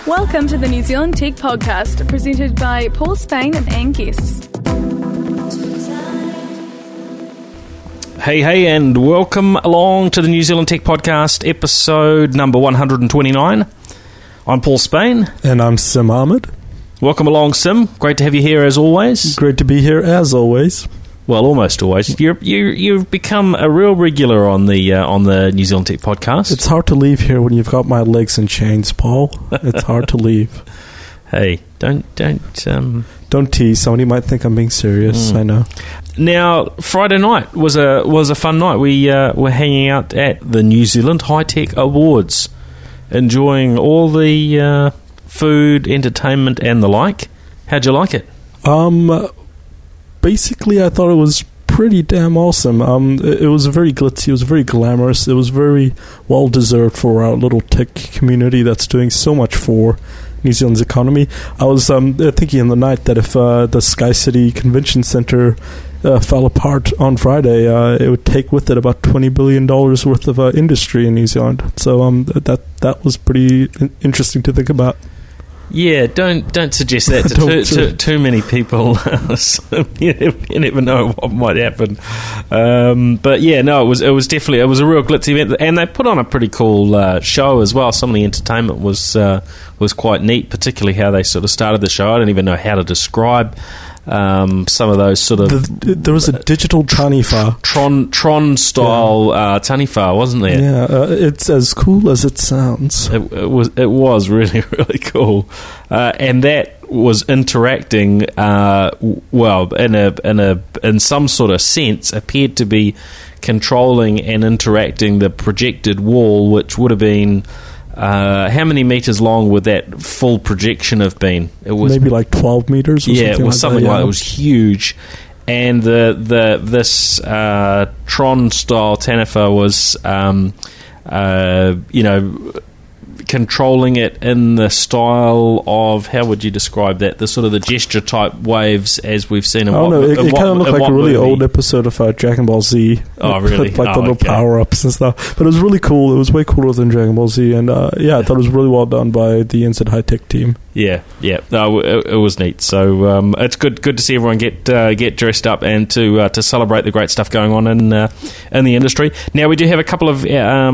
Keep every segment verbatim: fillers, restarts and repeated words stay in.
Welcome to the New Zealand Tech Podcast, presented by Paul Spain and Anne Guests. Hey, hey, and welcome along to the New Zealand Tech Podcast, episode number one hundred twenty-nine. I'm Paul Spain. And I'm Sim Ahmed. Welcome along, Sim. Great to have you here as always. Great to be here as always. Well, almost always. You're, you, you've become a real regular on the uh, on the New Zealand Tech Podcast. It's hard to leave here when you've got my legs in chains, Paul. It's hard to leave. Hey, don't don't um... don't tease. Somebody might think I'm being serious. Mm. I know. Now, Friday night was a was a fun night. We uh, were hanging out at the New Zealand High Tech Awards, enjoying all the uh, food, entertainment, and the like. How'd you like it? Um. Basically, I thought it was pretty damn awesome. Um, it, it was very glitzy, it was very glamorous, it was very well-deserved for our little tech community that's doing so much for New Zealand's economy. I was um, thinking in the night that if uh, the Sky City Convention Centre uh, fell apart on Friday, uh, it would take with it about twenty billion dollars worth of uh, industry in New Zealand. So um, that that was pretty interesting to think about. Yeah, don't don't suggest that to too, too, too many people. you, never, you never know what might happen. Um, but yeah, no, it was it was definitely it was a real glitzy event, and they put on a pretty cool uh, show as well. Some of the entertainment was uh, was quite neat, particularly how they sort of started the show. I don't even know how to describe um, some of those sort of. The, there was a digital taniwha, Tron Tron style yeah. uh, taniwha, wasn't there? Yeah, uh, it's as cool as it sounds. It, it was it was really really cool. Uh, and that was interacting, uh, well, in a in a in some sort of sense, appeared to be controlling and interacting the projected wall, which would have been uh, how many meters long would that full projection have been? It was maybe like twelve meters. Or yeah, something it was like something that, like yeah. It was huge, and the the this uh, Tron style taniwha was, um, uh, you know. controlling it in the style of, how would you describe that? The sort of the gesture type waves as we've seen in I don't what, know, it, it kind of looked like a really movie? old episode of uh, Dragon Ball Z. Oh, really? With, like oh, the little okay. power-ups and stuff. But it was really cool. It was way cooler than Dragon Ball Z. And uh, yeah, I thought it was really well done by the N Z High Tech team. Yeah, yeah, no, it, it was neat. So um, it's good, good to see everyone get uh, get dressed up and to uh, to celebrate the great stuff going on in uh, in the industry. Now we do have a couple of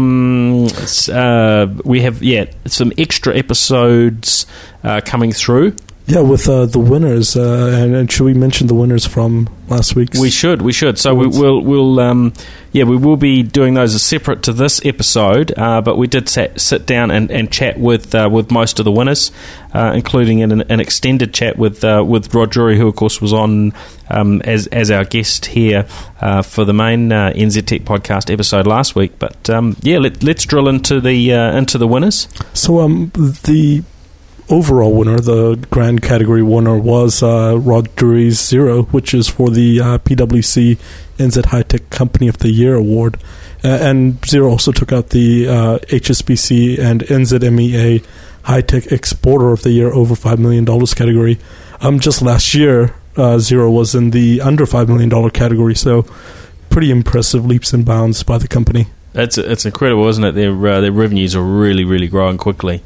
um, uh, we have yeah some extra episodes uh, coming through. Yeah, with uh, the winners, uh, and, and should we mention the winners from last week's? We should, we should. So we, we'll, we'll, um, yeah, we will be doing those as separate to this episode. Uh, but we did sat, sit down and, and chat with uh, with most of the winners, uh, including an, an extended chat with uh, with Rod Drury, who of course was on um, as as our guest here uh, for the main uh, N Z Tech Podcast episode last week. But um, yeah, let, let's drill into the uh, into the winners. So um, the overall winner, the grand category winner, was uh, Rod Drury's Zero, which is for the uh, P W C N Z High Tech Company of the Year award. Uh, and Zero also took out the uh, H S B C and N Z M E A High Tech Exporter of the Year over five million dollars category. Um, just last year, uh, Zero was in the under five million dollars category, so pretty impressive leaps and bounds by the company. It's it's incredible, isn't it? Their uh, their revenues are really really growing quickly.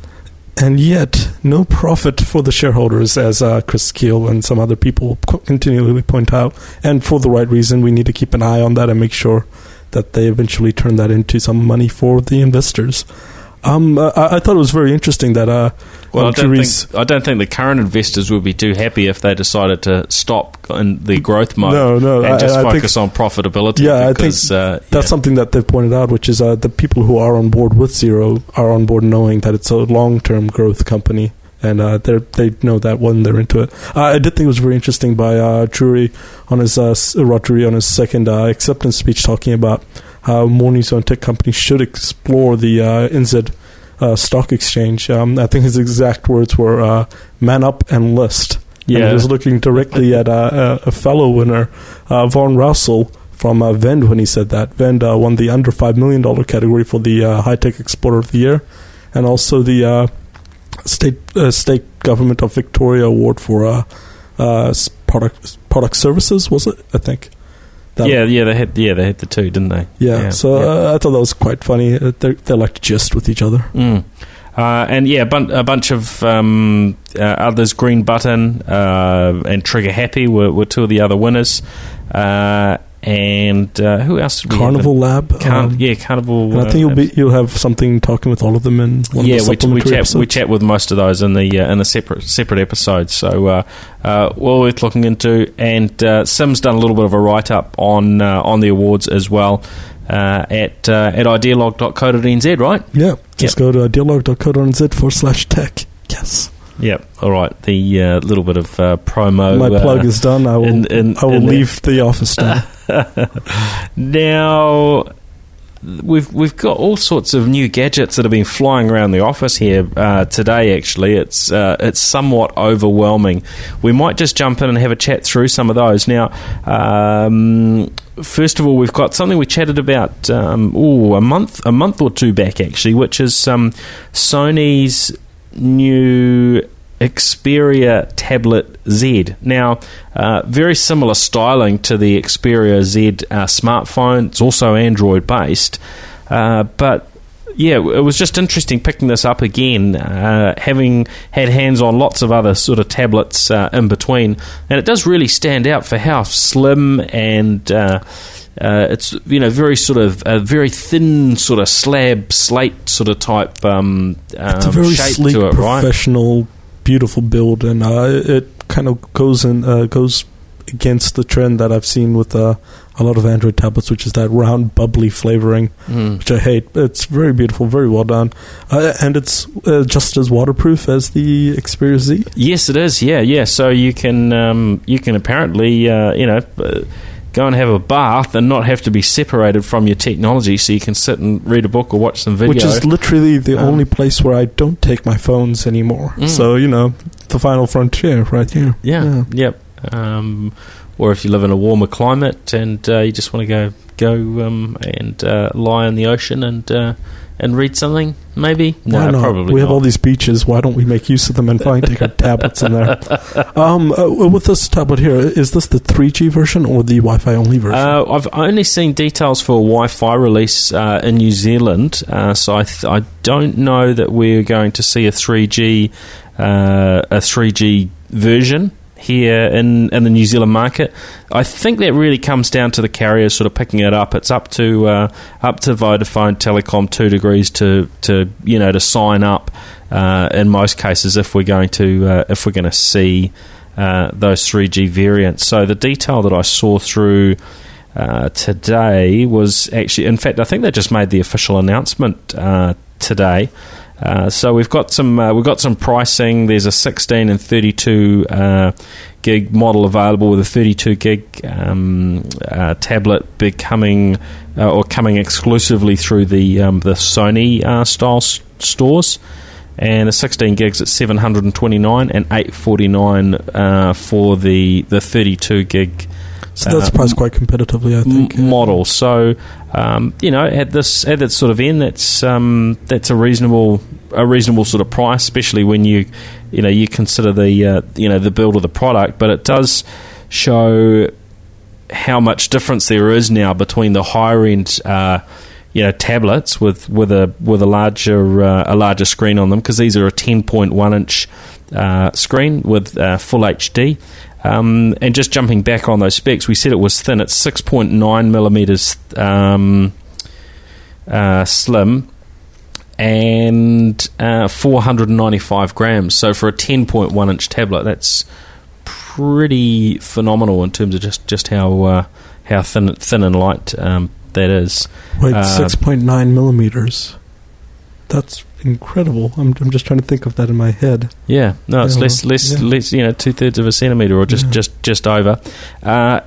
And yet, no profit for the shareholders, as uh, Chris Keel and some other people continually point out. And for the right reason, we need to keep an eye on that and make sure that they eventually turn that into some money for the investors. Um, I, I thought it was very interesting that... Uh, well, I don't, think, I don't think the current investors would be too happy if they decided to stop in the growth mode no, no, and just I, I focus think, on profitability. Yeah, because, I think uh, that's yeah. something that they've pointed out, which is uh, the people who are on board with Zero are on board knowing that it's a long-term growth company, and uh, they they know that when they're into it. Uh, I did think it was very interesting by uh, Drury on his uh, Rod Drury on his second uh, acceptance speech, talking about how more New Zealand tech companies should explore the uh, N Z Uh, stock exchange. Um, I think his exact words were uh, "man up and list." Yeah, and he was looking directly at uh, a, a fellow winner, uh, Von Russell from uh, Vend, when he said that. Vend uh, won the under five million dollar category for the uh, High Tech Exporter of the Year, and also the uh, state uh, state government of Victoria award for uh, uh, product product services. Was it? I think. That yeah, yeah, they had yeah they had the two, didn't they? Yeah, yeah so yeah. Uh, I thought that was quite funny. Uh, they they like to gist with each other. Mm. Uh, and yeah, a, bun- a bunch of um, uh, others. Green Button uh, and Trigger Happy were, were two of the other winners. Uh, and uh, who else? Did we Carnival have? Lab. Car- um, yeah, Carnival. And I think uh, you'll be you'll have something talking with all of them in one yeah, of the we, we supplementary chat episodes. we chat with most of those in the uh, in the separate separate episodes. So uh, uh, well worth looking into. And uh, Sim's done a little bit of a write up on uh, on the awards as well uh, at uh, at idealog dot co dot n z, right? Yeah, just Yep. go to idealog dot co dot n z forward slash tech. Yes. Yep. All right. The uh, little bit of uh, promo. My plug uh, is done. I will. in- in- I will in leave the office now. Now, we've we've got all sorts of new gadgets that have been flying around the office here uh, today. Actually, it's uh, it's somewhat overwhelming. We might just jump in and have a chat through some of those. Now, um, first of all, we've got something we chatted about um, ooh, a month a month or two back, actually, which is um, Sony's new Xperia Tablet Z. Now, uh, very similar styling to the Xperia Z uh, smartphone. It's also Android based, uh, but yeah, it was just interesting picking this up again, uh, having had hands on lots of other sort of tablets uh, in between, and it does really stand out for how slim and uh, Uh, it's, you know, very sort of a very thin sort of slab slate sort of type um, um, It's a very shape sleek, to it, right? professional, beautiful build, and uh, it kind of goes in uh, goes against the trend that I've seen with uh, a lot of Android tablets, which is that round, bubbly flavoring, Mm. which I hate. It's very beautiful, very well done, uh, and it's uh, just as waterproof as the Xperia Z. Yes, it is. Yeah, yeah. So you can um, you can apparently uh, you know. Uh, go and have a bath and not have to be separated from your technology, so you can sit and read a book or watch some video. Which is literally the Um, only place where I don't take my phones anymore. Mm. So, you know, the final frontier right here. yeah, yep. Um, or if you live in a warmer climate and uh, you just want to go go um, and uh, lie in the ocean and uh, and read something, maybe. No, Why not? probably we have not. all these beaches. Why don't we make use of them and find take our tablets in there? Um, uh, with this tablet here, is this the three G version or the Wi-Fi only version? Uh, I've only seen details for a Wi-Fi release uh, in New Zealand, uh, so I, th- I don't know that we're going to see a three G uh, a three G version here in, in the New Zealand market. I think that really comes down to the carriers sort of picking it up. It's up to uh, up to Vodafone Telecom Two Degrees to, to you know to sign up uh, in most cases if we're going to uh, if we're going to see uh, those three G variants. So the detail that I saw through uh, today was actually, in fact, I think they just made the official announcement uh, today. Uh, so we've got some uh, we've got some pricing. There's a sixteen and thirty-two uh, gig model available with a thirty-two gig um, uh, tablet becoming uh, or coming exclusively through the um, the Sony uh, style s- stores, and the sixteen gigs at seven hundred twenty-nine and eight forty-nine uh, for the the thirty-two gig. so that's uh, priced quite competitively, I think. M- model. So, um, you know, at this at that sort of end, that's um, that's a reasonable a reasonable sort of price, especially when you you know you consider the uh, you know the build of the product. But it does show how much difference there is now between the higher end. Uh, you know, tablets with, with a with a larger uh, a larger screen on them, because these are a ten point one inch uh, screen with uh, full H D. Um, and just jumping back on those specs, we said it was thin. It's six point nine millimeters um, uh, slim and uh, four hundred ninety-five grams. So for a ten point one inch tablet, that's pretty phenomenal in terms of just just how uh, how thin thin and light um, that is. Wait, Uh, six point nine millimeters. That's incredible. I'm, I'm just trying to think of that in my head. Yeah, no, it's Yeah, less, less, yeah. less. You know, two thirds of a centimeter, or just, Yeah. just, just over. Uh,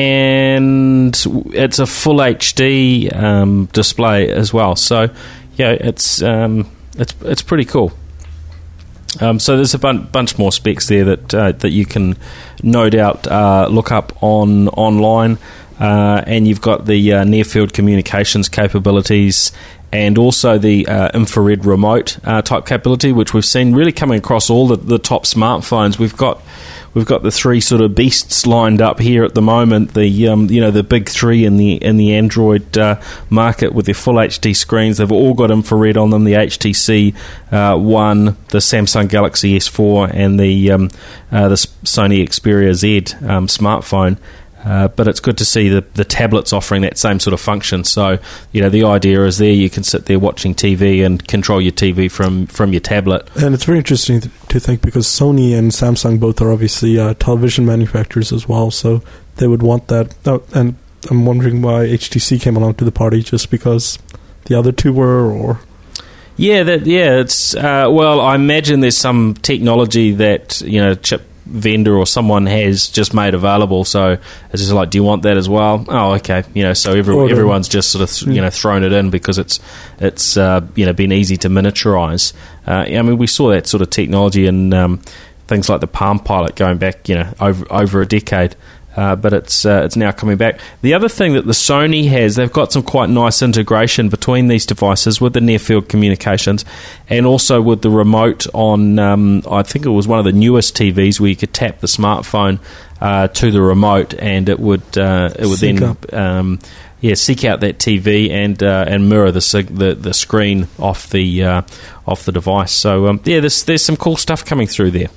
and it's a full H D um, display as well. So, yeah, it's um, it's it's pretty cool. Um, so there's a bun- bunch more specs there that uh, that you can no doubt uh, look up on online, uh, and you've got the uh, near field communications capabilities. And also the uh, infrared remote uh, type capability, which we've seen really coming across all the, the top smartphones. We've got we've got the three sort of beasts lined up here at the moment. The um, you know the big three in the in the Android uh, market with their full H D screens. They've all got infrared on them. The H T C uh, One, the Samsung Galaxy S four, and the um, uh, the Sony Xperia Z um, smartphone. Uh, but it's good to see the, the tablets offering that same sort of function. So, you know, the idea is there you can sit there watching T V and control your T V from, from your tablet. And it's very interesting to think because Sony and Samsung both are obviously uh, television manufacturers as well, so they would want that. Oh, and I'm wondering why H T C came along to the party, just because the other two were, or... Yeah, that, yeah, it's... Uh, well, I imagine there's some technology that, you know, chip... vendor or someone has just made available, so it's just like, do you want that as well? Oh, okay, you know, so every, everyone's just sort of you know thrown it in because it's it's uh, you know been easy to miniaturize. Uh, I mean, we saw that sort of technology in um, things like the Palm Pilot going back, you know, over over a decade. Uh, but it's uh, it's now coming back. The other thing that the Sony has, they've got some quite nice integration between these devices with the near-field communications and also with the remote on, um, I think it was one of the newest T Vs where you could tap the smartphone uh, to the remote and it would uh, it would Sync then um, yeah seek out that T V and uh, and mirror the, the the screen off the uh, off the device. So um, yeah, there's there's some cool stuff coming through there.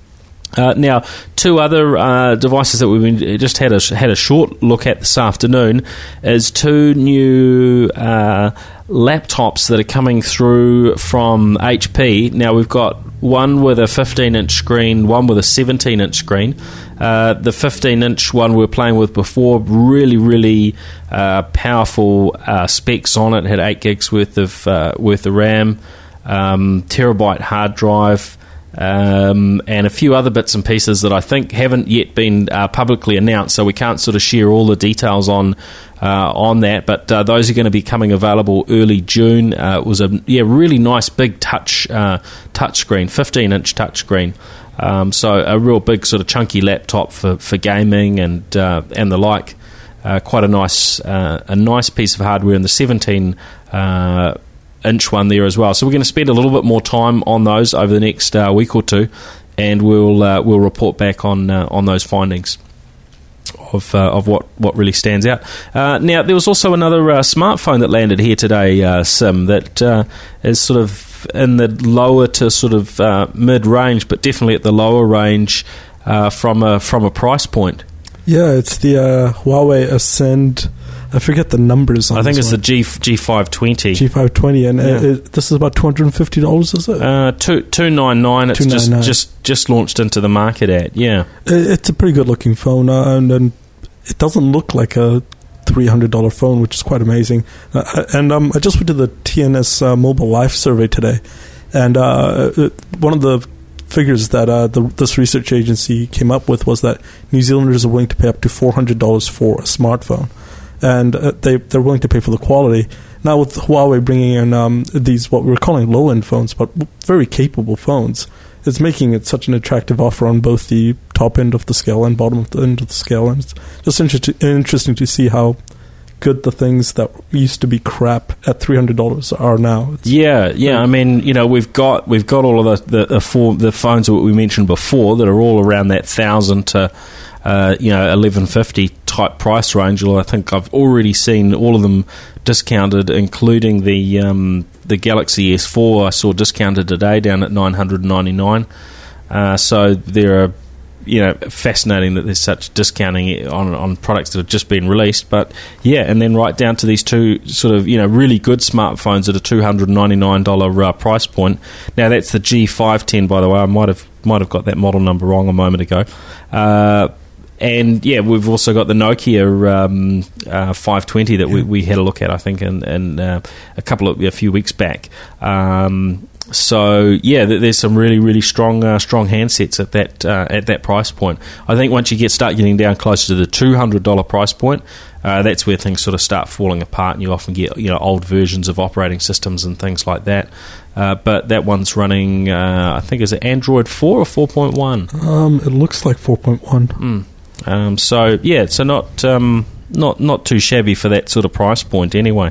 Uh, now, two other uh, devices that we've been, just had a had a short look at this afternoon is two new uh, laptops that are coming through from H P. Now, we've got one with a fifteen inch screen, one with a seventeen inch screen. Uh, the fifteen inch one we were playing with before, really, really uh, powerful uh, specs on it. It had eight gigs worth of uh, worth of RAM, um, terabyte hard drive. Um, and a few other bits and pieces that I think haven't yet been uh, publicly announced, so we can't sort of share all the details on uh, on that. But uh, those are going to be coming available early June. Uh, it was a yeah really nice big touch uh, touch screen, fifteen inch touch screen. Um, so a real big sort of chunky laptop for, for gaming and uh, and the like. Uh, quite a nice uh, a nice piece of hardware in the seventeen. Uh, inch one there as well. So we're going to spend a little bit more time on those over the next uh, week or two, and we'll uh, we'll report back on uh, on those findings of uh, of what, what really stands out. Uh, now, there was also another uh, smartphone that landed here today, uh, Sim, that uh, is sort of in the lower to sort of uh, mid range, but definitely at the lower range uh, from a from a price point. Yeah, it's the uh, Huawei Ascend. I forget the numbers on I think this it's one. the G G five twenty. G five twenty, and yeah. it, it, this is about two hundred fifty dollars, is it? Uh, two two nine nine. It's just, just just launched into the market at yeah. It, it's a pretty good looking phone, uh, and, and it doesn't look like a three hundred dollar phone, which is quite amazing. Uh, and um, I just went to the T N S uh, Mobile Life survey today, and uh, one of the figures that uh, the, this research agency came up with was that New Zealanders are willing to pay up to four hundred dollars for a smartphone. And uh, they, they're willing to pay for the quality. Now with Huawei bringing in um, these, what we're calling low-end phones, but very capable phones, it's making it such an attractive offer on both the top end of the scale and bottom of the end of the scale. And it's just inter- interesting to see how good the things that used to be crap at three hundred dollars are now. It's yeah, yeah. I mean, you know, we've got we've got all of the the, the, four, the phones that we mentioned before that are all around that thousand to uh, you know eleven fifty type price range. Well, I think I've already seen all of them discounted, including the um, the Galaxy S four. I saw discounted today down at nine hundred ninety-nine. Uh, so there are. You know, fascinating that there's such discounting on on products that have just been released. But yeah, and then right down to these two sort of you know really good smartphones at a two hundred ninety-nine dollars uh, price point. Now that's the G five ten, by the way. I might have might have got that model number wrong a moment ago. Uh, and yeah, we've also got the Nokia um, uh, five twenty that we, we had a look at, I think, in, in uh, a couple of a few weeks back. Um, So yeah, there's some really, really strong, uh, strong handsets at that uh, at that price point. I think once you get start getting down closer to the two hundred dollar price point, uh, that's where things sort of start falling apart, and you often get you know old versions of operating systems and things like that. Uh, but that one's running, uh, I think, is it Android four or four point one? Um, it looks like four point one. Mm. Um, so yeah, so not um, not not too shabby for that sort of price point, anyway.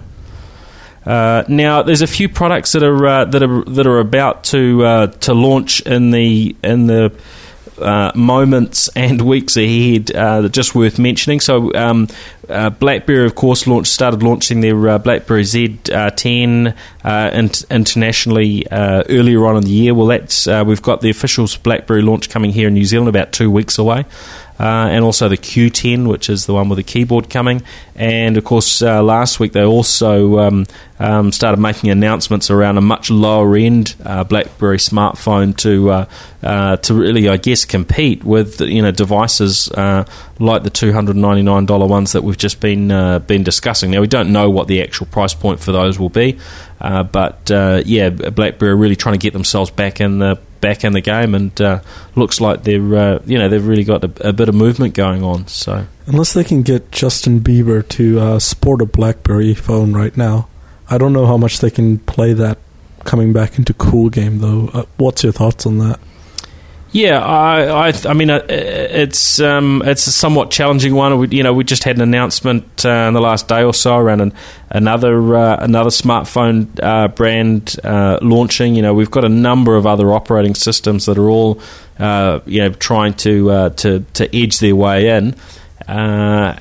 Uh, now, there's a few products that are uh, that are that are about to uh, to launch in the in the uh, moments and weeks ahead uh, that are just worth mentioning. So um, uh, BlackBerry, of course, launched started launching their uh, BlackBerry Z ten uh, in- internationally uh, earlier on in the year. Well, that's uh, we've got the official BlackBerry launch coming here in New Zealand about two weeks away. Uh, and also the Q ten, which is the one with the keyboard coming. And, of course, uh, last week they also um, um, started making announcements around a much lower-end uh, BlackBerry smartphone to uh, uh, to really, I guess, compete with you know devices uh, like the two hundred ninety-nine dollars ones that we've just been uh, been discussing. Now, we don't know what the actual price point for those will be, uh, but, uh, yeah, BlackBerry are really trying to get themselves back in the back in the game, and uh, looks like they're uh, you know they've really got a, a bit of movement going on. So unless they can get Justin Bieber to uh, sport a BlackBerry phone right now, I don't know how much they can play that coming back into cool game though. Uh, what's your thoughts on that? Yeah, I, I, I mean, uh, it's um, it's a somewhat challenging one. We, you know, we just had an announcement uh, in the last day or so around an, another uh, another smartphone uh, brand uh, launching. You know, we've got a number of other operating systems that are all, uh, you know, trying to uh, to to edge their way in. Uh,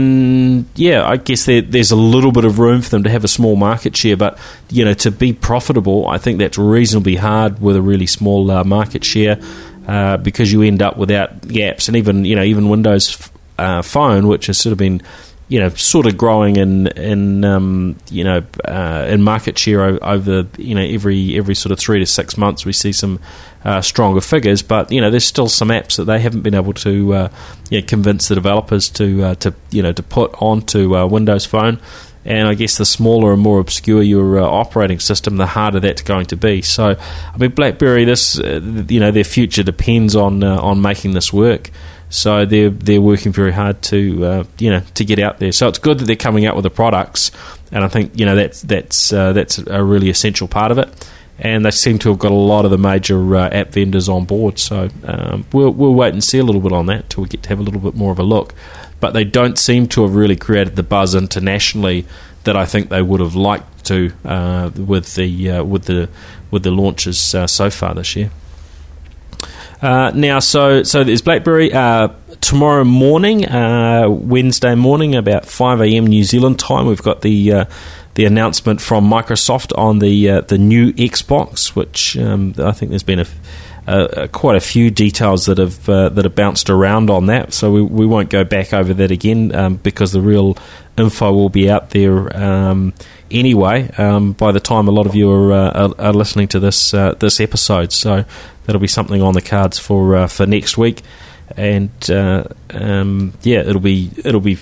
and yeah, I guess there, there's a little bit of room for them to have a small market share, but you know, to be profitable, I think that's reasonably hard with a really small uh, market share. Uh, because you end up without apps, and even you know even Windows uh, Phone, which has sort of been you know sort of growing in in um, you know uh, in market share over you know every every sort of three to six months we see some uh, stronger figures, but you know there's still some apps that they haven't been able to uh, you know, convince the developers to uh, to you know to put onto uh, Windows Phone. And I guess the smaller and more obscure your uh, operating system, the harder that's going to be. So, I mean, BlackBerry, this uh, you know, their future depends on uh, on making this work. So they're they're working very hard to uh, you know to get out there. So it's good that they're coming out with the products, and I think you know that's that's uh, that's a really essential part of it. And they seem to have got a lot of the major uh, app vendors on board. So um, we'll we'll wait and see a little bit on that till we get to have a little bit more of a look. But they don't seem to have really created the buzz internationally that I think they would have liked to uh, with the uh, with the with the launches uh, so far this year. Uh, now, so so there's BlackBerry uh, tomorrow morning, uh, Wednesday morning, about five a.m. New Zealand time. We've got the uh, the announcement from Microsoft on the uh, the new Xbox, which um, I think there's been a. Uh, quite a few details that have uh, that have bounced around on that, so we we won't go back over that again um, because the real info will be out there um, anyway. Um, by the time a lot of you are, uh, are, are listening to this uh, this episode, so that'll be something on the cards for uh, for next week, and uh, um, yeah, it'll be it'll be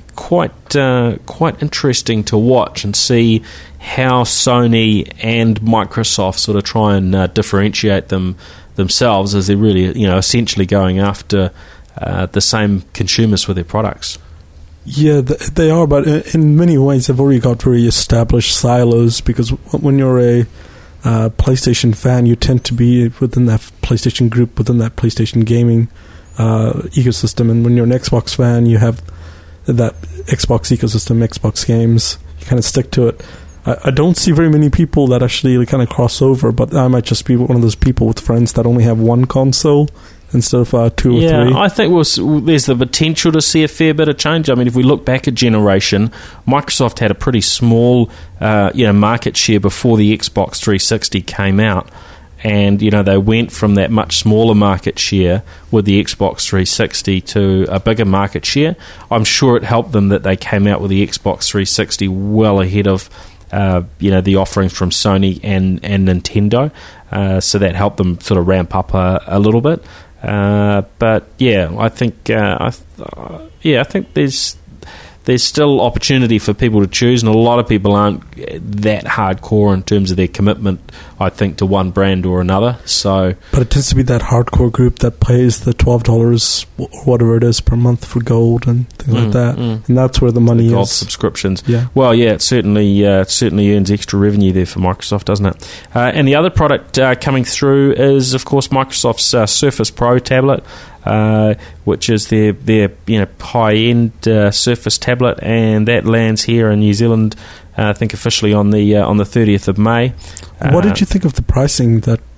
quite uh, quite interesting to watch and see how Sony and Microsoft sort of try and uh, differentiate them. themselves, as they're really, you know, essentially going after uh, the same consumers with their products. Yeah, they are, but in many ways they've already got very established silos, because when you're a uh, PlayStation fan, you tend to be within that PlayStation group, within that PlayStation gaming uh, ecosystem, and when you're an Xbox fan, you have that Xbox ecosystem, Xbox games, you kind of stick to it. I don't see very many people that actually kind of cross over, but I might just be one of those people with friends that only have one console instead of uh, two yeah, or three. Yeah, I think we'll, there's the potential to see a fair bit of change. I mean, if we look back a generation, Microsoft had a pretty small uh, you know, market share before the Xbox three sixty came out. And, you know, they went from that much smaller market share with the Xbox three sixty to a bigger market share. I'm sure it helped them that they came out with the Xbox three sixty well ahead of Uh, you know, the offerings from Sony and, and Nintendo, uh, so that helped them sort of ramp up a, a little bit. Uh, but yeah, I think uh, I th- uh, yeah, I think there's there's still opportunity for people to choose, and a lot of people aren't that hardcore in terms of their commitment, I think, to one brand or another. So, but it tends to be that hardcore group that pays the twelve dollars or whatever it is per month for gold and things mm, like that, mm. and that's where the money the gold is. Subscriptions. Yeah. Well, yeah, it certainly uh, it certainly earns extra revenue there for Microsoft, doesn't it? Uh, and the other product uh, coming through is, of course, Microsoft's uh, Surface Pro tablet. Uh, which is their their you know high end uh, Surface tablet, and that lands here in New Zealand, uh, I think officially on the uh, on the thirtieth of May. What uh, did you think of the pricing that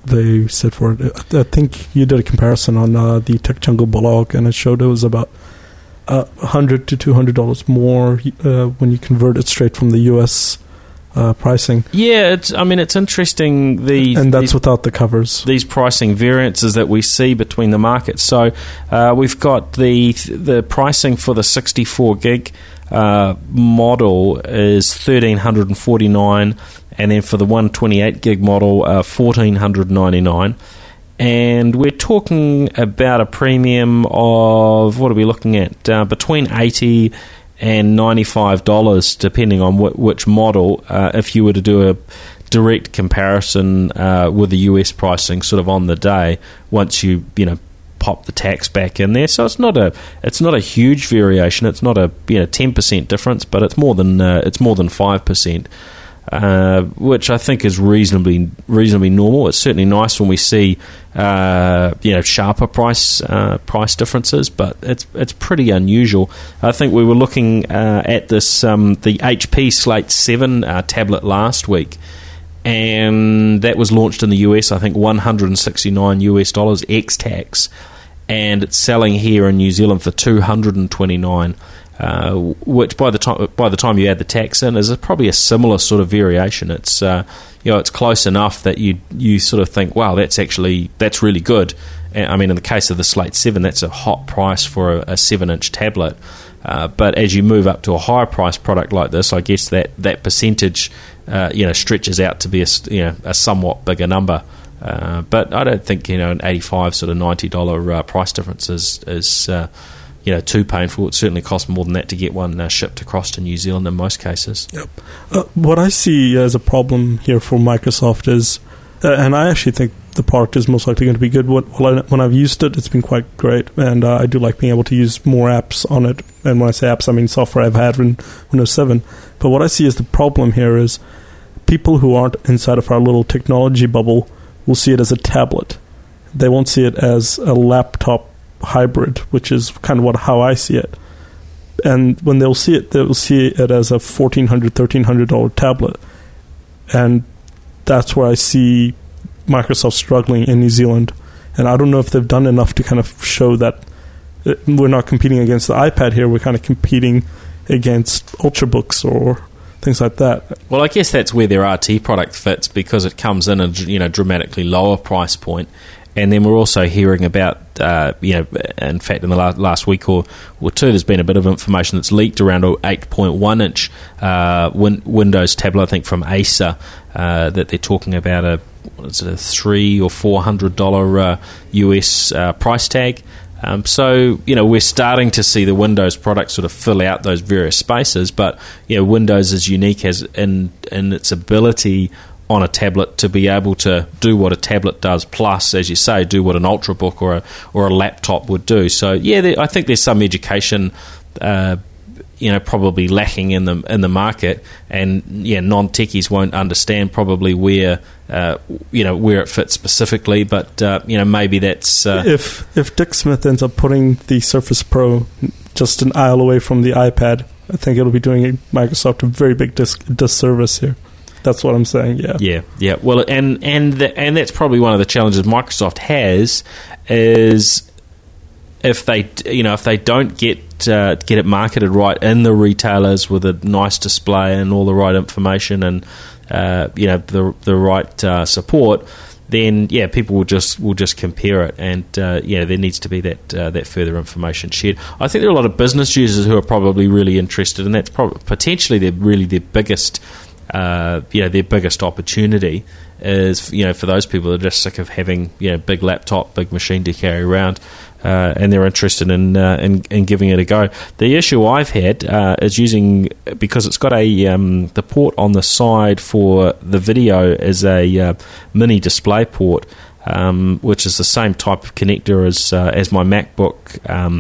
they said for it. I think you did a comparison on uh, the Tech Jungle blog, and it showed it was about uh, one hundred to two hundred dollars more uh, when you convert it straight from the U S uh, pricing. Yeah, it's, I mean, it's interesting. The and that's these, without the covers. These pricing variances that we see between the markets. So uh, we've got the the pricing for the sixty-four gig uh, model is one thousand three hundred forty-nine dollars. And then for the one twenty-eight gig model, uh, one thousand four hundred ninety-nine dollars. And we're talking about a premium of, what are we looking at? Uh, between eighty dollars and ninety-five dollars, depending on wh- which model, uh, if you were to do a direct comparison uh, with the U S pricing sort of on the day, once you, you know, pop the tax back in there. So it's not a it's not a huge variation. It's not a, you know, ten percent difference, but it's more than uh, it's more than five percent. Uh, which I think is reasonably reasonably normal. It's certainly nice when we see uh, you know sharper price uh, price differences, but it's it's pretty unusual. I think we were looking uh, at this um, the H P Slate seven uh, tablet last week, and that was launched in the U S. I think one hundred sixty-nine U S dollars ex tax, and it's selling here in New Zealand for two hundred twenty-nine. Uh, which by the time by the time you add the tax in is a, probably a similar sort of variation. It's uh, you know it's close enough that you you sort of think, wow, that's actually that's really good. And, I mean, in the case of the Slate seven, that's a hot price for a, a seven inch tablet. Uh, but as you move up to a higher price product like this, I guess that that percentage uh, you know stretches out to be a you know a somewhat bigger number. Uh, but I don't think you know an eighty-five sort of ninety dollar uh, price difference is is uh, you know, too painful. It certainly costs more than that to get one uh, shipped across to New Zealand in most cases. Yep. Uh, what I see as a problem here for Microsoft is, uh, and I actually think the product is most likely going to be good. What, when I've used it, it's been quite great, and uh, I do like being able to use more apps on it. And when I say apps, I mean software I've had in Windows seven. But what I see as the problem here is people who aren't inside of our little technology bubble will see it as a tablet. They won't see it as a laptop hybrid, which is kind of what how I see it. And when they'll see it, they'll see it as a fourteen hundred dollars, thirteen hundred dollars tablet. And that's where I see Microsoft struggling in New Zealand. And I don't know if they've done enough to kind of show that we're not competing against the iPad here, we're kind of competing against Ultrabooks or things like that. Well, I guess that's where their R T product fits, because it comes in a you know dramatically lower price point. And then we're also hearing about, uh, you know, in fact, in the last, last week or, or two, there's been a bit of information that's leaked around an eight point one inch uh, win- Windows tablet, I think, from Acer, uh, that they're talking about a, what is it, a three or four hundred dollar uh, U S uh, price tag. Um, so, you know, we're starting to see the Windows product sort of fill out those various spaces, but, you know, Windows is unique as in in its ability on a tablet to be able to do what a tablet does, plus, as you say, do what an Ultrabook or a or a laptop would do. So, yeah, there, I think there's some education, uh, you know, probably lacking in the in the market, and yeah, non-techies won't understand probably where uh, you know where it fits specifically. But uh, you know, maybe that's uh, if if Dick Smith ends up putting the Surface Pro just an aisle away from the iPad, I think it'll be doing Microsoft a very big dis- disservice here. That's what I'm saying. Yeah, yeah, yeah. Well, and and the, and that's probably one of the challenges Microsoft has is if they you know if they don't get uh, get it marketed right in the retailers with a nice display and all the right information and uh, you know the the right uh, support, then yeah, people will just will just compare it, and uh, yeah, there needs to be that uh, that further information shared. I think there are a lot of business users who are probably really interested, and that's probably potentially their really their biggest. Uh, you know, their biggest opportunity is, you know, for those people that are just sick of having, you know, big laptop, big machine to carry around, uh, and they're interested in, uh, in in giving it a go. The issue I've had uh, is using, because it's got a um, the port on the side for the video is a uh, mini display port, um, which is the same type of connector as uh, as my MacBook um,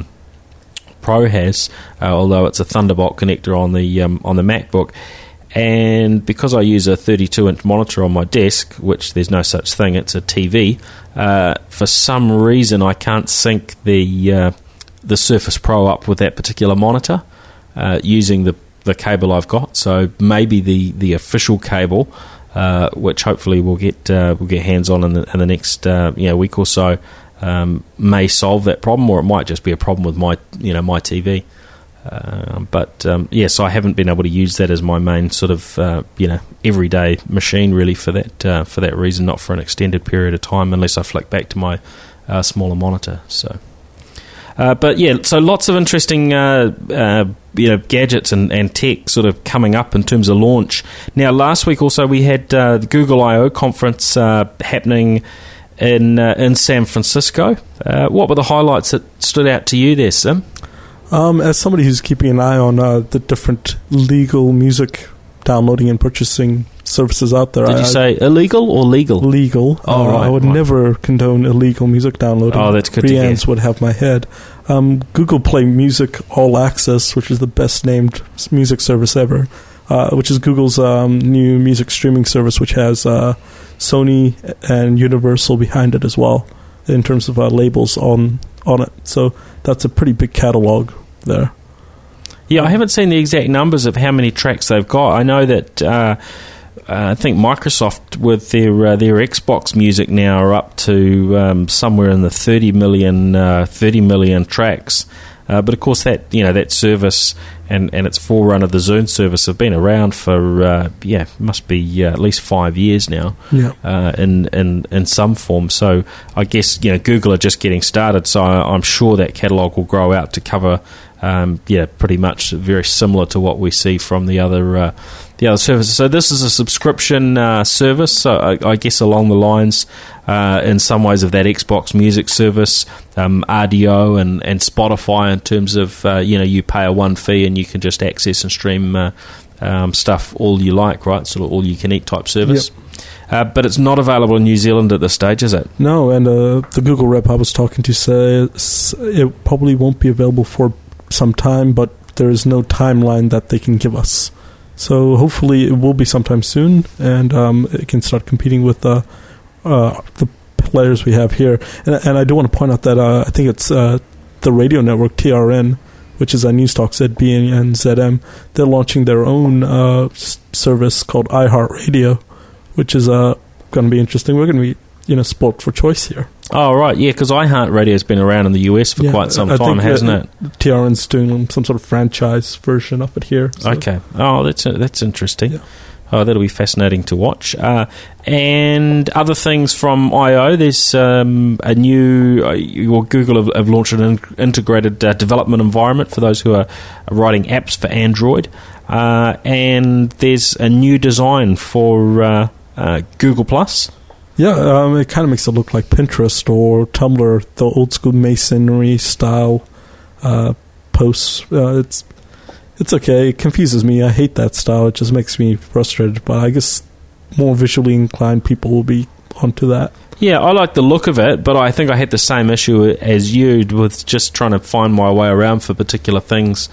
Pro has, uh, although it's a Thunderbolt connector on the um, on the MacBook. And because I use a thirty-two inch monitor on my desk, which there's no such thing, it's a T V, uh, for some reason I can't sync the uh, the Surface Pro up with that particular monitor uh, using the, the cable I've got. So maybe the, the official cable uh, which hopefully we'll get uh, we'll get hands on in the, in the next uh, you know, week or so, um, may solve that problem, or it might just be a problem with my you know my T V. Uh, but um, yes, I haven't been able to use that as my main sort of uh, you know everyday machine really for that uh, for that reason, not for an extended period of time, unless I flick back to my uh, smaller monitor. So. Uh, but yeah, so lots of interesting uh, uh, you know gadgets and, and tech sort of coming up in terms of launch. Now, last week also we had uh, the Google I O conference uh, happening in uh, in San Francisco. Uh, what were the highlights that stood out to you there, Sim? Um, as somebody who's keeping an eye on uh, the different legal music downloading and purchasing services out there. Did I, you say illegal or legal? Legal. Oh, uh, right. I would right. never condone illegal music downloading. Oh, that's good to hear. Brianne's would have my head. Um, Google Play Music All Access, which is the best named music service ever, uh, which is Google's um, new music streaming service, which has uh, Sony and Universal behind it as well, in terms of uh, labels on, on it. So that's a pretty big catalog there. Yeah, I haven't seen the exact numbers of how many tracks they've got. I know that uh, uh, I think Microsoft with their uh, their Xbox music now are up to um, somewhere in the thirty million, uh, thirty million tracks. Uh, but of course, that you know that service and, and its forerunner, the Zune service, have been around for uh, yeah, must be uh, at least five years now. Yeah. Uh, in in in some form. So I guess you know Google are just getting started. So I, I'm sure that catalog will grow out to cover. Um, yeah, pretty much very similar to what we see from the other uh, the other services. So this is a subscription uh, service. So I, I guess along the lines, uh, in some ways, of that Xbox Music service, um, R D O and, and Spotify. In terms of uh, you know, you pay a one fee and you can just access and stream uh, um, stuff all you like, right? Sort of all you can eat type service. Yep. Uh, but it's not available in New Zealand at this stage, is it? No, and uh, the Google rep I was talking to says it probably won't be available for some time, but there is no timeline that they can give us. So hopefully it will be sometime soon, and um, it can start competing with uh, uh, the players we have here. And, and I do want to point out that uh, I think it's uh, the radio network T R N, which is a Newstalk Z B and Z M. They're launching their own uh, s- service called iHeartRadio, which is uh, going to be interesting. We're going to be, you know, sport for choice here. Oh, right, yeah, because iHeartRadio has been around in the U S for yeah, quite some I time, think, hasn't uh, it? T R N's doing some sort of franchise version of it here. So. Okay. Oh, that's uh, that's interesting. Yeah. Oh, that'll be fascinating to watch. Uh, and other things from I O, there's um, a new, uh, well, Google have, have launched an in- integrated uh, development environment for those who are writing apps for Android. Uh, and there's a new design for uh, uh, Google Plus. Yeah, um, it kind of makes it look like Pinterest or Tumblr, the old school masonry style uh, posts. Uh, it's it's okay. It confuses me. I hate that style. It just makes me frustrated. But I guess more visually inclined people will be onto that. Yeah, I like the look of it, but I think I had the same issue as you with just trying to find my way around for particular things.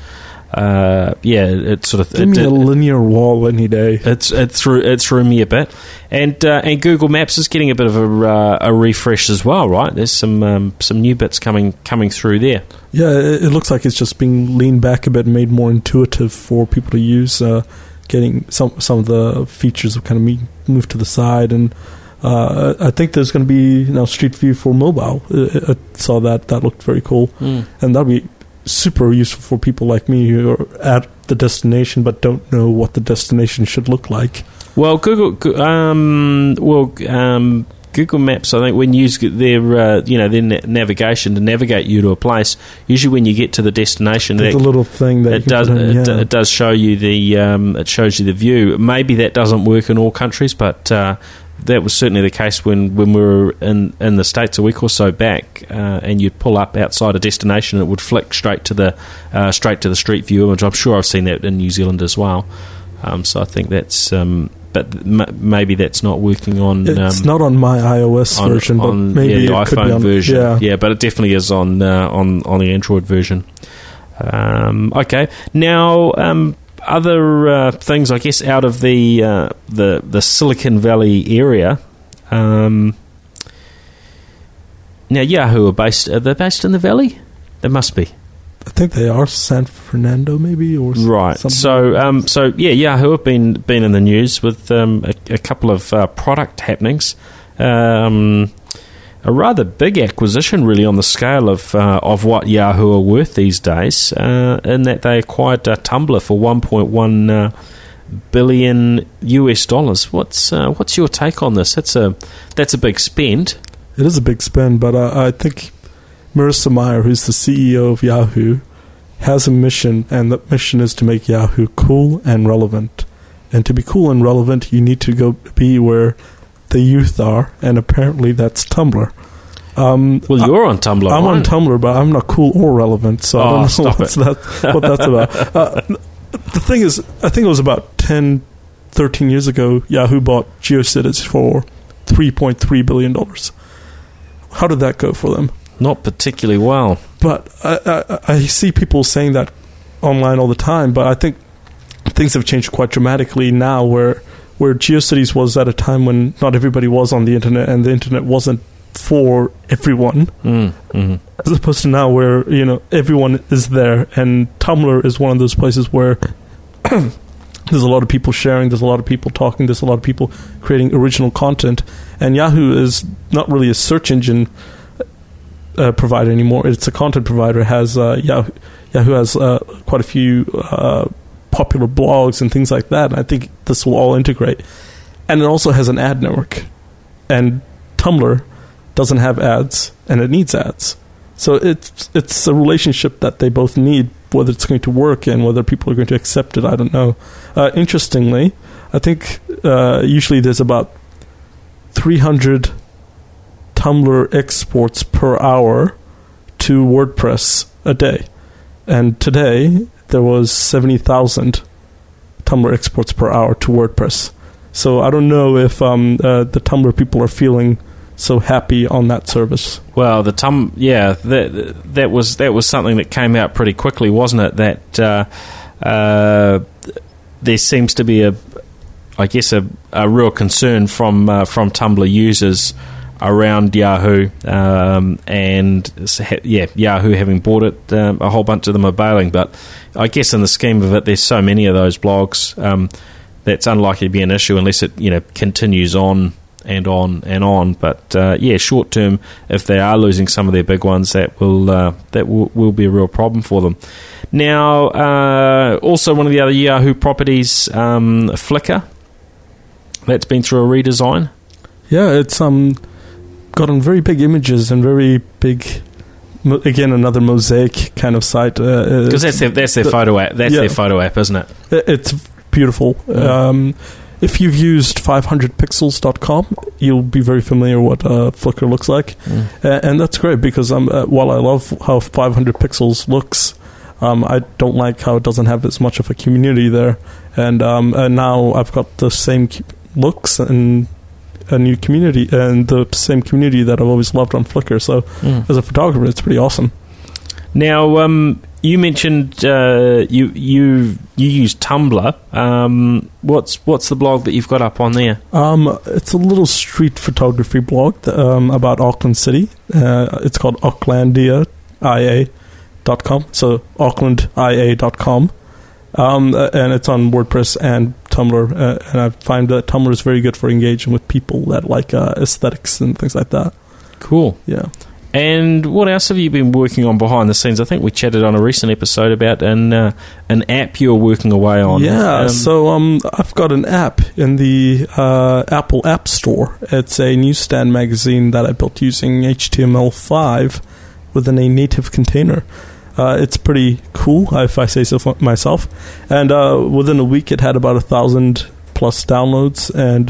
Uh, yeah, it sort of give it me did, a linear wall any day. It's it threw it threw me a bit, and uh, and Google Maps is getting a bit of a uh, a refresh as well, right? There's some um, some new bits coming coming through there. Yeah, it, it looks like it's just being leaned back a bit, made more intuitive for people to use. Uh, getting some some of the features have kind of me, moved to the side, and uh, I think there's going to be you know Street View for mobile. I, I saw that that looked very cool, mm. and that'll be super useful for people like me who are at the destination but don't know what the destination should look like. Well, Google, um, well, um, Google Maps, I think, when you use their, uh, you know, their na- navigation to navigate you to a place, usually when you get to the destination, there's that, a little thing that it you can does put in, it, yeah. it does show you the um, it shows you the view. Maybe that doesn't work in all countries, but uh, that was certainly the case when, when we were in, in the States a week or so back, uh, and you'd pull up outside a destination, it would flick straight to the uh, straight to the Street View image. I'm sure I've seen that in New Zealand as well. Um, so I think that's, um, but m- maybe that's not working on. It's um, not on my iOS on, version, but on, maybe yeah, the it could iPhone be on version. Yeah. yeah, but it definitely is on uh, on on the Android version. Um, okay, now. Um, Other uh, things, I guess, out of the uh, the the Silicon Valley area. Um, now, Yahoo are based. Are they based in the Valley? They must be. I think they are San Fernando, maybe, or right. something. So, um, so yeah, Yahoo have been been in the news with um, a, a couple of uh, product happenings. Um, a rather big acquisition, really, on the scale of uh, of what Yahoo are worth these days, uh, in that they acquired uh, Tumblr for one point one uh, billion U S dollars. What's uh, what's your take on this? That's a that's a big spend. It is a big spend, but uh, I think Marissa Mayer, who's the C E O of Yahoo, has a mission, and that mission is to make Yahoo cool and relevant. And to be cool and relevant, you need to go be where the youth are, and apparently that's Tumblr. Um, well, you're on Tumblr. I'm right? on Tumblr, but I'm not cool or relevant, so oh, I don't know stop what's it. that, what that's about. Uh, the thing is, I think it was about ten, thirteen years ago, Yahoo bought GeoCities for three point three billion dollars. How did that go for them? Not particularly well. But I, I, I see people saying that online all the time, but I think things have changed quite dramatically now, where where GeoCities was at a time when not everybody was on the internet, and the internet wasn't for everyone, mm, mm-hmm. as opposed to now where, you know, everyone is there, and Tumblr is one of those places where there's a lot of people sharing, there's a lot of people talking, there's a lot of people creating original content, and Yahoo is not really a search engine uh, provider anymore. It's a content provider. It has uh, Yahoo, Yahoo has uh, quite a few uh, popular blogs and things like that, and I think this will all integrate. And it also has an ad network, and Tumblr doesn't have ads, and it needs ads. So it's it's a relationship that they both need. Whether it's going to work and whether people are going to accept it, I don't know. Uh, interestingly, I think uh, usually there's about three hundred Tumblr exports per hour to WordPress a day. And today, there was seventy thousand Tumblr exports per hour to WordPress. So I don't know if um, uh, the Tumblr people are feeling so happy on that service. Well, the tum yeah, that that was that was something that came out pretty quickly, wasn't it? That uh, uh, there seems to be a, I guess, a, a real concern from uh, from Tumblr users around Yahoo, um, and yeah, Yahoo having bought it, um, a whole bunch of them are bailing. But I guess in the scheme of it, there's so many of those blogs, um, that's unlikely to be an issue unless it, you know, continues on and on and on. But uh, yeah, short term, if they are losing some of their big ones, that will uh, that will, will be a real problem for them. Now, uh, also one of the other Yahoo properties, um, Flickr, that's been through a redesign. Yeah, it's um gotten very big images and very big. Again, another mosaic kind of site. Because uh, that's their that's their the, photo app. That's yeah, their photo app, isn't it? It's beautiful. Mm. Um, If you've used five hundred pixels dot com, you'll be very familiar what uh, Flickr looks like. Mm. Uh, and that's great because um, uh, while I love how five hundred pixels looks, um, I don't like how it doesn't have as much of a community there. And, um, and now I've got the same looks and a new community, and the same community that I've always loved on Flickr. So mm. as a photographer, it's pretty awesome. Now, um, you mentioned uh, you you you use Tumblr. Um, what's what's the blog that you've got up on there? Um, it's a little street photography blog that, um, about Auckland City. Uh, it's called aucklandia I A dot com. So auckland I A dot com. Um, and it's on WordPress and Tumblr. Uh, and I find that Tumblr is very good for engaging with people that like uh, aesthetics and things like that. Cool. Yeah. And what else have you been working on behind the scenes? I think we chatted on a recent episode about an uh, an app you're working away on. Yeah, um, so um, I've got an app in the uh, Apple App Store. It's a newsstand magazine that I built using H T M L five within a native container. Uh, it's pretty cool, if I say so myself. And uh, within a week, it had about a thousand plus downloads, and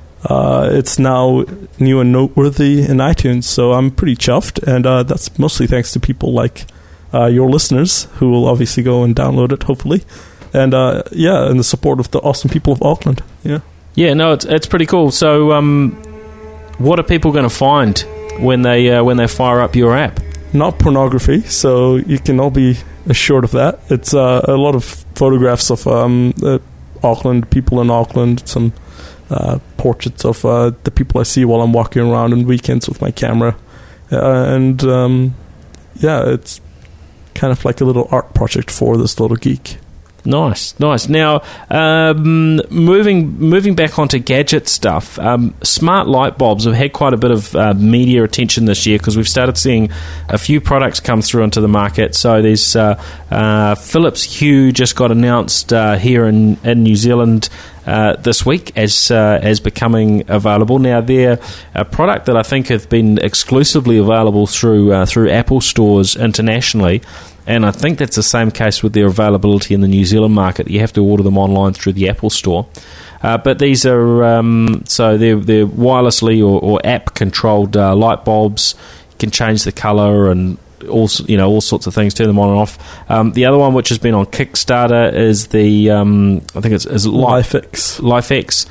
Uh, it's now new and noteworthy in iTunes, so I'm pretty chuffed, and uh, that's mostly thanks to people like uh, your listeners, who will obviously go and download it, hopefully, and uh, yeah, and the support of the awesome people of Auckland. Yeah, yeah, no, it's it's pretty cool. So, um, what are people going to find when they uh, when they fire up your app? Not pornography, so you can all be assured of that. It's uh, a lot of photographs of um, uh, Auckland, people in Auckland, some Uh, portraits of uh, the people I see while I'm walking around on weekends with my camera, uh, and um, yeah, it's kind of like a little art project for this little geek. Nice, nice. Now, um, moving moving back onto gadget stuff, um, smart light bulbs have had quite a bit of uh, media attention this year because we've started seeing a few products come through into the market. So there's uh, uh, Philips Hue just got announced uh, here in, in New Zealand uh, this week as uh, as becoming available. Now, they're a product that I think have been exclusively available through uh, through Apple stores internationally. And I think that's the same case with their availability in the New Zealand market. You have to order them online through the Apple Store. Uh, but these are, um, so they're, they're wirelessly or, or app-controlled uh, light bulbs. You can change the colour and all, you know, all sorts of things, turn them on and off. Um, the other one, which has been on Kickstarter, is the, um, I think it's is it LifeX. LifeX.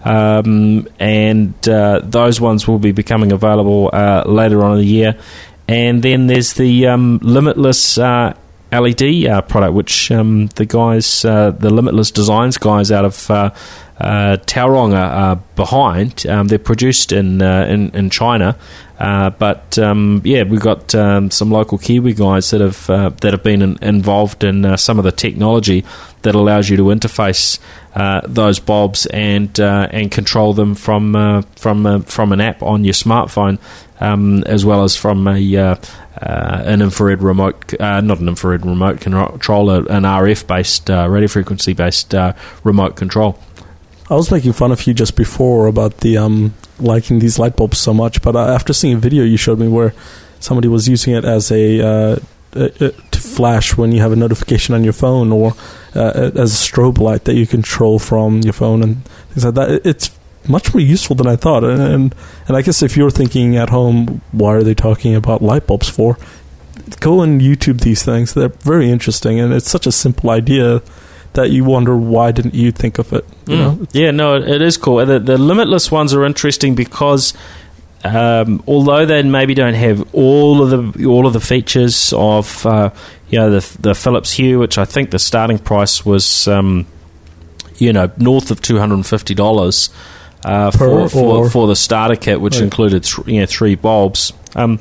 Um, and uh, those ones will be becoming available uh, later on in the year. And then there's the um, Limitless uh, L E D uh, product, which um, the guys, uh, the Limitless Designs guys out of uh, uh, Tauranga are behind. Um, they're produced in uh, in, in China, uh, but um, yeah, we've got um, some local Kiwi guys that have uh, that have been in, involved in uh, some of the technology that allows you to interface uh, those bulbs and uh, and control them from uh, from uh, from an app on your smartphone. Um, as well as from a uh, uh, an infrared remote, uh, not an infrared remote controller, an R F based, uh, radio frequency based uh, remote control. I was making fun of you just before about the um, liking these light bulbs so much, but uh, after seeing a video you showed me where somebody was using it as a uh, uh, to flash when you have a notification on your phone, or uh, as a strobe light that you control from your phone and things like that, it's much more useful than I thought. And, and and I guess if you're thinking at home, why are they talking about light bulbs for? Go and YouTube these things. They're very interesting, and it's such a simple idea that you wonder, why didn't you think of it? You mm. know? Yeah, no, it is cool. The, the Limitless ones are interesting because um, although they maybe don't have all of the all of the features of uh, you know the the Philips Hue, which I think the starting price was um, you know north of two hundred and fifty dollars. Uh, for, for for the starter kit, which right. included th- you know three bulbs, um,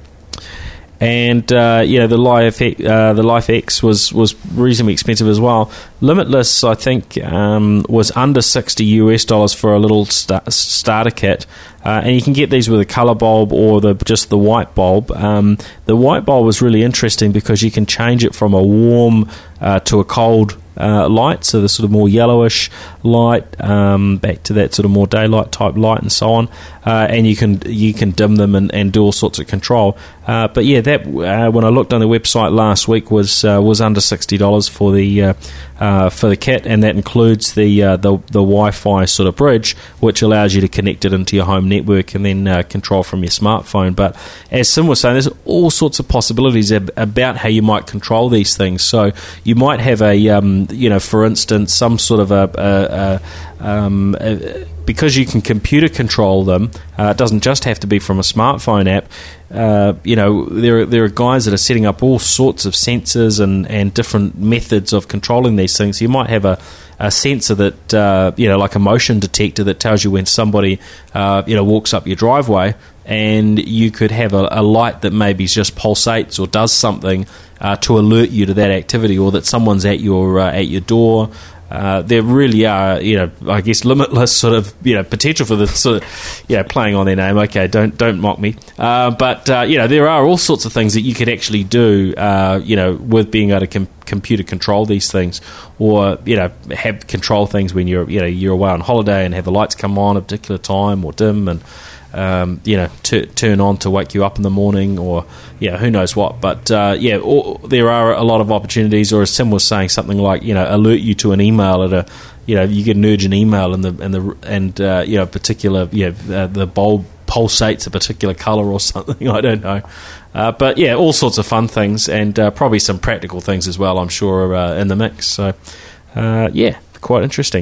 and uh, you know the Life uh, the LifeX was was reasonably expensive as well. Limitless, I think, um, was under sixty US dollars for a little sta- starter kit, uh, and you can get these with a color bulb or the just the white bulb. Um, the white bulb was really interesting because you can change it from a warm uh, to a cold Uh, light, so the sort of more yellowish light, um, back to that sort of more daylight type light, and so on. Uh, and you can you can dim them and, and do all sorts of control. Uh, but yeah, that uh, when I looked on the website last week was uh, was under sixty dollars for the uh, uh, for the kit, and that includes the uh, the the Wi-Fi sort of bridge, which allows you to connect it into your home network and then uh, control from your smartphone. But as Sim was saying, there's all sorts of possibilities ab- about how you might control these things. So you might have a um, you know, for instance, some sort of a, a, a, um, a because you can computer control them. Uh, it doesn't just have to be from a smartphone app. Uh, you know, there are, there are guys that are setting up all sorts of sensors and, and different methods of controlling these things. You might have a, a sensor that uh, you know, like a motion detector that tells you when somebody uh, you know walks up your driveway, and you could have a, a light that maybe just pulsates or does something uh, to alert you to that activity, or that someone's at your uh, at your door. Uh, there really are, you know, I guess limitless sort of, you know, potential for the sort of, you know, playing on their name. Okay, don't don't mock me. Uh, but uh, you know, there are all sorts of things that you could actually do, uh, you know, with being able to com- computer control these things, or you know, have control things when you're, you know, you're away on holiday and have the lights come on at a particular time or dim and. Um, you know, t- turn on to wake you up in the morning, or yeah, who knows what. But uh, yeah, all, there are a lot of opportunities. Or as Tim was saying, something like, you know, alert you to an email at a, you know, you get an urgent email and the and the and uh, you know, particular, yeah, uh, the bulb pulsates a particular color or something. I don't know. Uh, but yeah, all sorts of fun things, and uh, probably some practical things as well, I'm sure, uh, in the mix. So uh, yeah, quite interesting.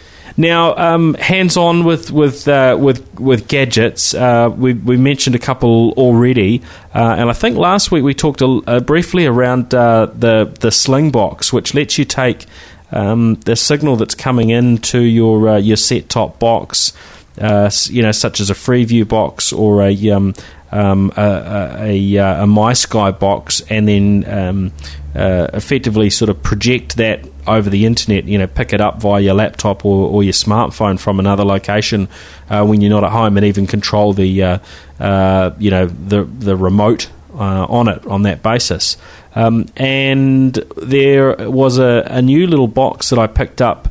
Now, um, hands-on with with uh, with with gadgets. Uh, we we mentioned a couple already, uh, and I think last week we talked a, uh, briefly around uh, the the Slingbox, which lets you take um, the signal that's coming into your uh, your set-top box, uh, you know, such as a Freeview box or a um, um, a, a, a, a MySky box and then um, uh, effectively sort of project that over the internet, you know, pick it up via your laptop or, or your smartphone from another location uh, when you're not at home, and even control the, uh, uh, you know, the the remote uh, on it on that basis. Um, and there was a, a new little box that I picked up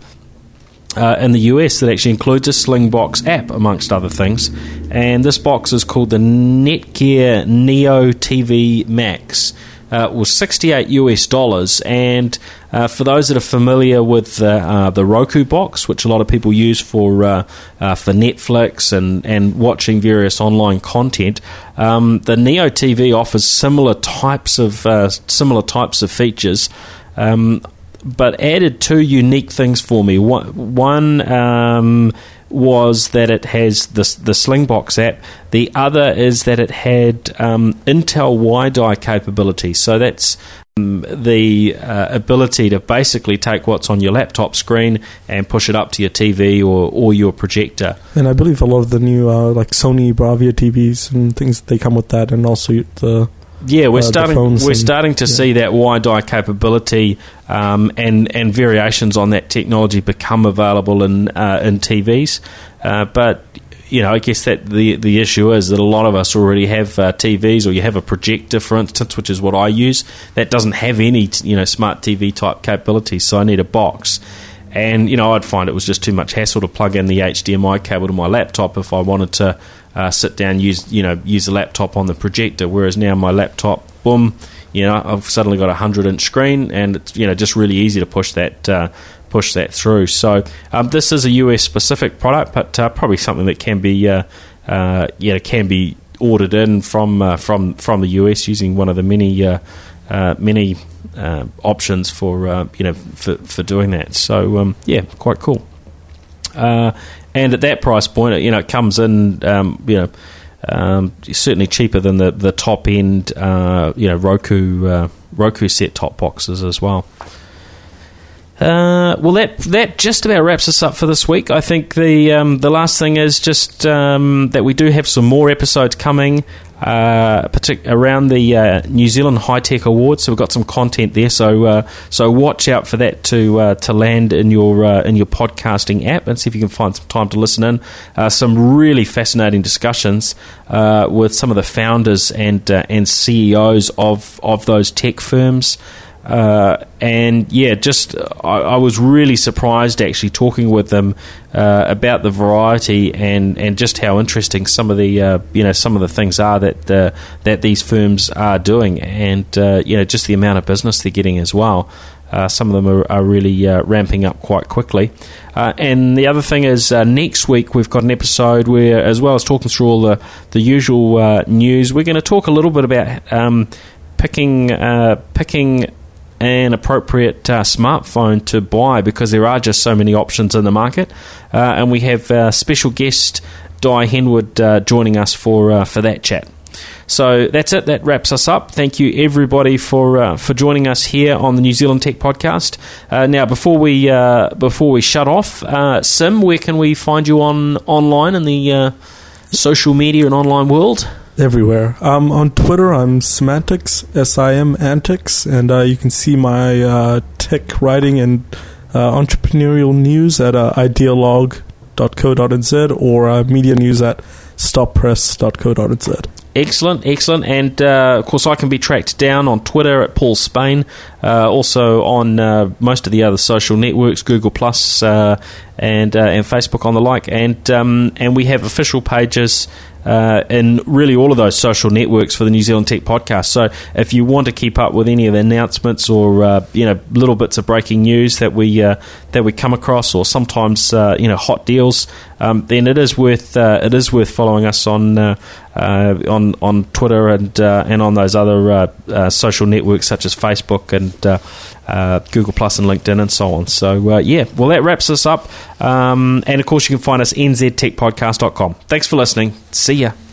uh, in the U S that actually includes a Slingbox app, amongst other things. And this box is called the Netgear Neo T V Max. Uh, it was sixty-eight US dollars, and uh, for those that are familiar with uh, uh, the Roku box, which a lot of people use for uh, uh, for Netflix and, and watching various online content, um, the Neo T V offers similar types of uh, similar types of features, um, but added two unique things for me. One, one um, was that it has the the Slingbox app. The other is that it had um, Intel WiDi capability. So that's um, the uh, ability to basically take what's on your laptop screen and push it up to your T V or, or your projector. And I believe a lot of the new uh, like Sony Bravia T Vs and things, they come with that, and also the Yeah, we're uh, starting. We're and, starting to yeah. see that WiDi capability um, and and variations on that technology become available in uh, in T Vs. Uh, but you know, I guess that the the issue is that a lot of us already have uh, T Vs, or you have a projector, for instance, which is what I use. That doesn't have any you know smart T V type capabilities, so I need a box. And you know, I'd find it was just too much hassle to plug in the H D M I cable to my laptop if I wanted to uh, sit down, use you know, use the laptop on the projector. Whereas now my laptop, boom, you know, I've suddenly got a hundred-inch screen, and it's you know just really easy to push that uh, push that through. So um, this is a U S specific product, but uh, probably something that can be uh, uh, yeah can be ordered in from uh, from from the U S using one of the many uh, uh, many. Uh, options for uh, you know for, for doing that. So um, yeah, quite cool. Uh, and at that price point, you know, it comes in um, you know um, certainly cheaper than the the top end uh, you know Roku uh, Roku set top boxes as well. Uh, well, that that just about wraps us up for this week. I think the um, the last thing is just um, that we do have some more episodes coming uh, partic- around the uh, New Zealand High Tech Awards. So we've got some content there. So uh, so watch out for that to uh, to land in your uh, in your podcasting app, and see if you can find some time to listen in. Uh, some really fascinating discussions uh, with some of the founders and uh, and C E Os of of those tech firms. Uh, and yeah, just I, I was really surprised actually talking with them uh, about the variety and, and just how interesting some of the uh, you know some of the things are that uh, that these firms are doing, and uh, you know just the amount of business they're getting as well. Uh, some of them are, are really uh, ramping up quite quickly. Uh, and the other thing is uh, next week we've got an episode where, as well as talking through all the the usual uh, news, we're going to talk a little bit about um, picking uh, picking. an appropriate uh, smartphone to buy, because there are just so many options in the market. Uh, and we have uh, special guest Di Henwood uh, joining us for uh, for that chat. So that's it. That wraps us up. Thank you, everybody, for uh, for joining us here on the New Zealand Tech Podcast. Uh, now, before we uh, before we shut off, uh, Sim, where can we find you on online in the uh, social media and online world? Everywhere. Um, on Twitter, I'm Simantics, S I M Antics, and uh, you can see my uh, tech writing and uh, entrepreneurial news at uh, idealog dot co dot n z or uh, media news at stop press dot co dot n z. Excellent, excellent. And, uh, of course, I can be tracked down on Twitter at Paul Spain, uh, also on uh, most of the other social networks, Google Plus, uh, and uh, and Facebook on the like. And, um, and we have official pages Uh, in really all of those social networks for the New Zealand Tech Podcast. So if you want to keep up with any of the announcements or uh, you know little bits of breaking news that we uh, that we come across, or sometimes uh, you know hot deals, um, then it is worth uh, it is worth following us on uh, uh, on on Twitter and uh, and on those other uh, uh, social networks such as Facebook and uh, uh, Google Plus and LinkedIn and so on. So uh, yeah, well, that wraps us up. Um, and of course, you can find us n z tech podcast dot com. Thanks for listening. See ya.